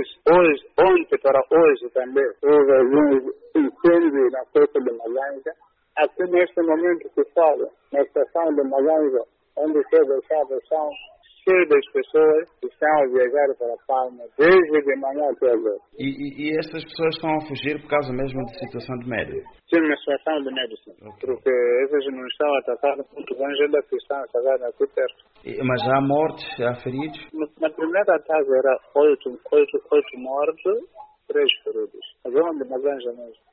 ontem para hoje também, houve alguns incêndios na costa de Malanja. Aqui neste momento que falo, na estação de Malanja, onde foi deixado o chão, cheio das pessoas que estão a viajar para Palma, desde de manhã até agora. E estas pessoas estão a fugir por causa mesmo de situação de médio? Sim, uma situação de médio, sim. Okay. Porque esses não estão atacados muito longe que estão atacados aqui perto. Mas há mortes, há feridos? Na primeira ataque era 8 mortos, 3 feridos. Mas é onde Malanja mesmo.